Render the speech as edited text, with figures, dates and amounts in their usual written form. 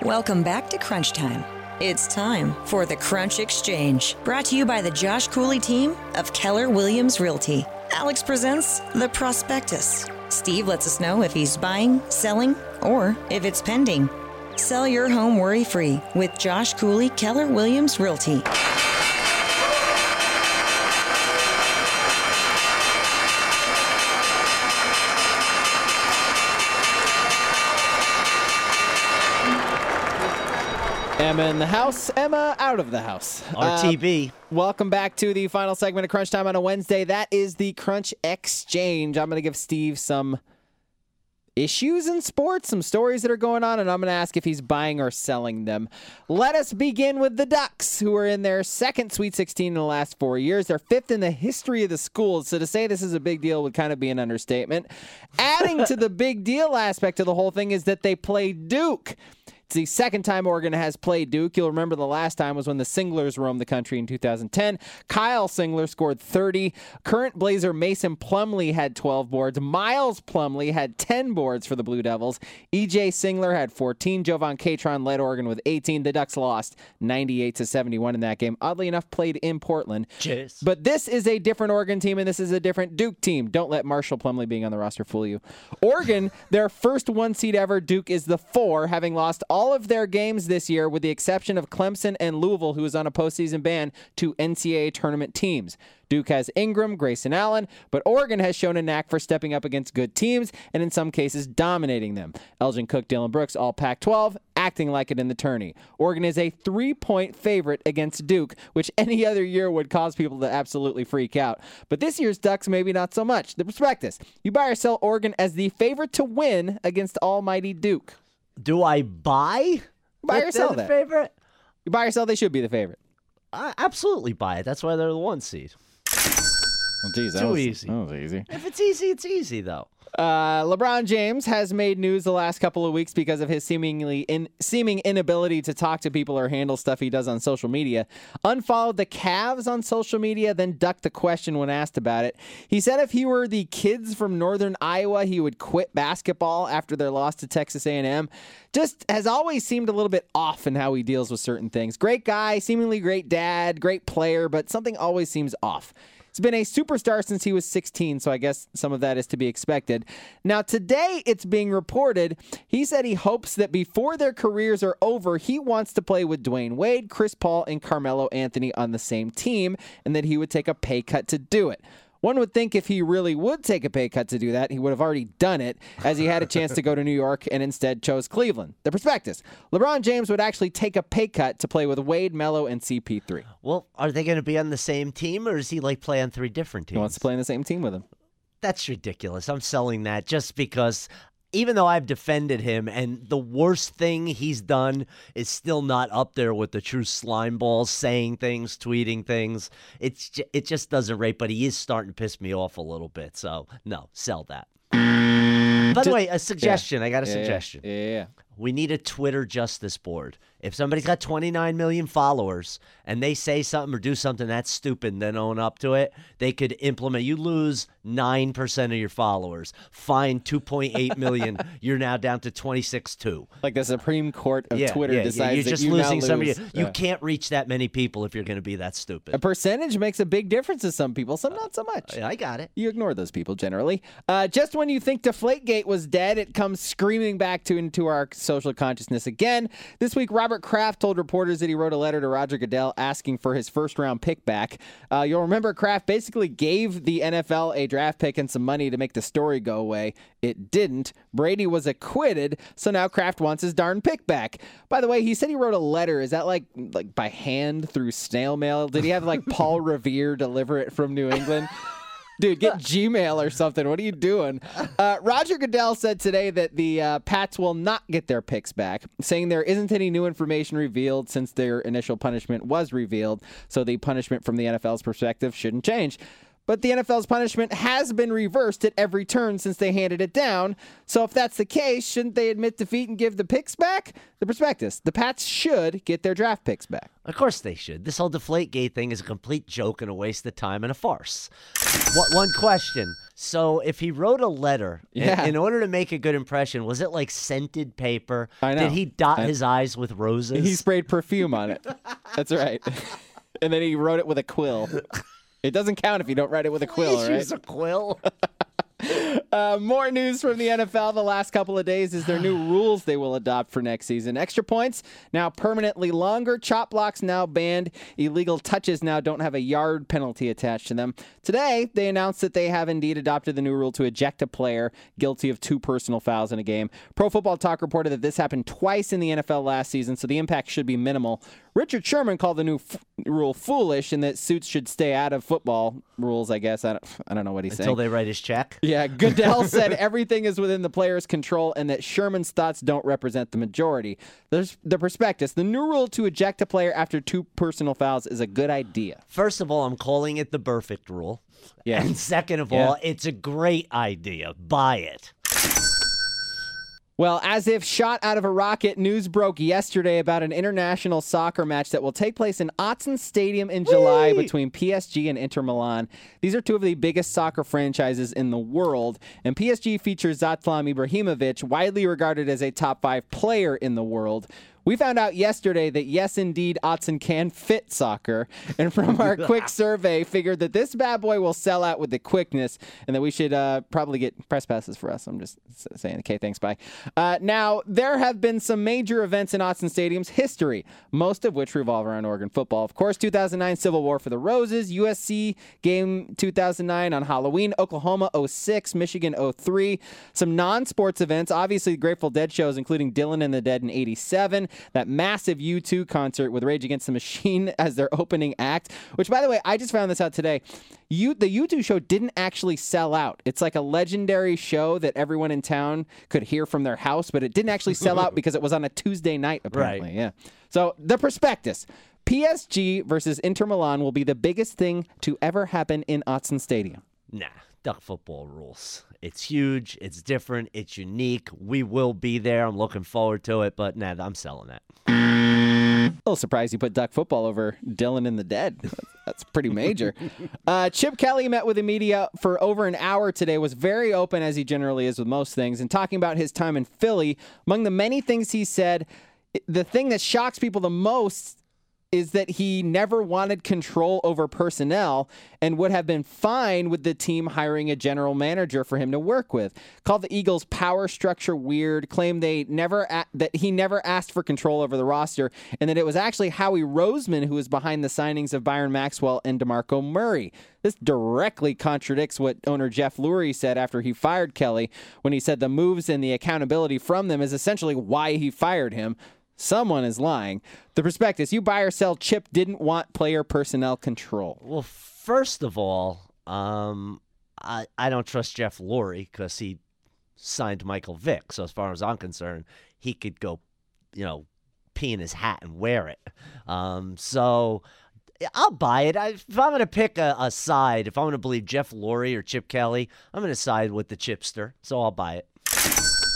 Welcome back to Crunch Time. It's time for the Crunch Exchange, brought to you by the Josh Cooley team of Keller Williams Realty. Alex presents the prospectus. Steve lets us know if he's buying, selling, or if it's pending. Sell your home worry-free with Josh Cooley, Keller Williams Realty. Emma in the house, Emma out of the house. RTB. Welcome back to the final segment of Crunch Time on a Wednesday. That is the Crunch Exchange. I'm going to give Steve some issues in sports, some stories that are going on, and I'm going to ask if he's buying or selling them. Let us begin with the Ducks, who are in their second Sweet 16 in the last 4 years. They're fifth in the history of the schools, so to say this is a big deal would kind of be an understatement. Adding to the big deal aspect of the whole thing is that they play Duke. It's the second time Oregon has played Duke. You'll remember the last time was when the Singlers roamed the country in 2010. Kyle Singler scored 30. Current Blazer Mason Plumlee had 12 boards. Miles Plumlee had 10 boards for the Blue Devils. E.J. Singler had 14. Jovan Catron led Oregon with 18. The Ducks lost 98-71 in that game. Oddly enough, played in Portland. Cheers. But this is a different Oregon team, and this is a different Duke team. Don't let Marshall Plumlee being on the roster fool you. Oregon, their first one seed ever. Duke is the 4, having lost all of their games this year with the exception of Clemson and Louisville, who is on a postseason ban, to NCAA tournament teams. Duke has Ingram, Grayson Allen, but Oregon has shown a knack for stepping up against good teams and in some cases dominating them. Elgin Cook, Dylan Brooks, all Pac-12, acting like it in the tourney. Oregon is a 3-point favorite against Duke, which any other year would cause people to absolutely freak out. But this year's Ducks, maybe not so much. The prospectus: you buy or sell Oregon as the favorite to win against almighty Duke? Do I buy? Buy or sell the that? favorite? You buy or sell, they should be the favorite. I absolutely buy it. That's why they're the 1 seed. Well, geez, Too easy. That was easy. If it's easy, it's easy, though. LeBron James has made news the last couple of weeks because of his seeming inability to talk to people or handle stuff he does on social media. Unfollowed the Cavs on social media, then ducked the question when asked about it. He said if he were the kids from northern Iowa, he would quit basketball after their loss to Texas A&M. Just has always seemed a little bit off in how he deals with certain things. Great guy, seemingly great dad, great player, but something always seems off. He's been a superstar since he was 16, so I guess some of that is to be expected. Now, today it's being reported he said he hopes that before their careers are over, he wants to play with Dwayne Wade, Chris Paul, and Carmelo Anthony on the same team, and that he would take a pay cut to do it. One would think if he really would take a pay cut to do that, he would have already done it, as he had a chance to go to New York and instead chose Cleveland. The prospectus: LeBron James would actually take a pay cut to play with Wade, Melo, and CP3. Well, are they going to be on the same team, or does he play on 3 different teams? He wants to play on the same team with him. That's ridiculous. I'm selling that just because, even though I've defended him, and the worst thing he's done is still not up there with the true slime balls, saying things, tweeting things. It just doesn't rate, but he is starting to piss me off a little bit. So, no, sell that. By the way, a suggestion. Yeah. I got a suggestion. Yeah. We need a Twitter justice board. If somebody's got 29 million followers and they say something or do something that's stupid and then own up to it, they could implement. You lose 9% of your followers. Fine 2.8 million. You're now down to 26.2. Like the Supreme Court of Twitter decides you're that just you losing now some of lose. you. You can't reach that many people if you're going to be that stupid. A percentage makes a big difference to some people, some not so much. I got it. You ignore those people generally. Just when you think Deflategate was dead, it comes screaming back into our social consciousness again. This week, Robert Kraft told reporters that he wrote a letter to Roger Goodell asking for his first-round pick back. You'll remember Kraft basically gave the NFL a draft pick and some money to make the story go away. It didn't. Brady was acquitted, so now Kraft wants his darn pick back. By the way, he said he wrote a letter. Is that like by hand through snail mail? Did he have Paul Revere deliver it from New England? Dude, get Gmail or something. What are you doing? Roger Goodell said today that the Pats will not get their picks back, saying there isn't any new information revealed since their initial punishment was revealed, so the punishment from the NFL's perspective shouldn't change. but the NFL's punishment has been reversed at every turn since they handed it down. So if that's the case, shouldn't they admit defeat and give the picks back? The prospectus. The Pats should get their draft picks back. Of course they should. This whole Deflategate thing is a complete joke and a waste of time and a farce. One question. So if he wrote a letter, in order to make a good impression, was it like scented paper? I know. Did he dot his eyes with roses? He sprayed perfume on it. That's right. And then he wrote it with a quill. It doesn't count if you don't write it with a quill, Please right? use a quill. More news from the NFL the last couple of days is their new rules they will adopt for next season. Extra points now permanently longer. Chop blocks now banned. Illegal touches now don't have a yard penalty attached to them. Today, they announced that they have indeed adopted the new rule to eject a player guilty of 2 personal fouls in a game. Pro Football Talk reported that this happened twice in the NFL last season, so the impact should be minimal. Richard Sherman called the new rule foolish and that suits should stay out of football rules, I guess. I don't know what he's saying. Until they write his check? Yeah, Goodell said everything is within the player's control and that Sherman's thoughts don't represent the majority. There's the prospectus. The new rule to eject a player after 2 personal fouls is a good idea. First of all, I'm calling it the perfect rule. Yeah. And second of all, it's a great idea. Buy it. Well, as if shot out of a rocket, news broke yesterday about an international soccer match that will take place in Autzen Stadium in July between PSG and Inter Milan. These are 2 of the biggest soccer franchises in the world, and PSG features Zlatan Ibrahimovic, widely regarded as a top 5 player in the world. We found out yesterday that, yes, indeed, Autzen can fit soccer. And from our quick survey, figured that this bad boy will sell out with the quickness and that we should probably get press passes for us. I'm just saying, okay, thanks, bye. Now, there have been some major events in Autzen Stadium's history, most of which revolve around Oregon football. Of course, 2009 Civil War for the Roses, USC game 2009 on Halloween, Oklahoma 06, Michigan 03. Some non-sports events, obviously Grateful Dead shows, including Dylan and the Dead in 87. That massive U2 concert with Rage Against the Machine as their opening act, which, by the way, I just found this out today. The U2 show didn't actually sell out. It's like a legendary show that everyone in town could hear from their house, but it didn't actually sell out because it was on a Tuesday night, apparently. Right. Yeah. So the prospectus. PSG versus Inter Milan will be the biggest thing to ever happen in Autzen Stadium. Nah, duck football rules. It's huge. It's different. It's unique. We will be there. I'm looking forward to it, but nah, I'm selling that. A little surprised you put duck football over Dylan and the Dead. That's pretty major. Chip Kelly met with the media for over an hour today, was very open, as he generally is with most things, and talking about his time in Philly. Among the many things he said, the thing that shocks people the most is that he never wanted control over personnel and would have been fine with the team hiring a general manager for him to work with. Called the Eagles' power structure weird, claimed that he never asked for control over the roster, and that it was actually Howie Roseman who was behind the signings of Byron Maxwell and DeMarco Murray. This directly contradicts what owner Jeff Lurie said after he fired Kelly, when he said the moves and the accountability from them is essentially why he fired him. Someone is lying. The prospectus, you buy or sell, Chip didn't want player personnel control. Well, first of all, I don't trust Jeff Lurie because he signed Michael Vick. So as far as I'm concerned, he could go, pee in his hat and wear it. So I'll buy it. If I'm going to pick a side, if I'm going to believe Jeff Lurie or Chip Kelly, I'm going to side with the chipster. So I'll buy it.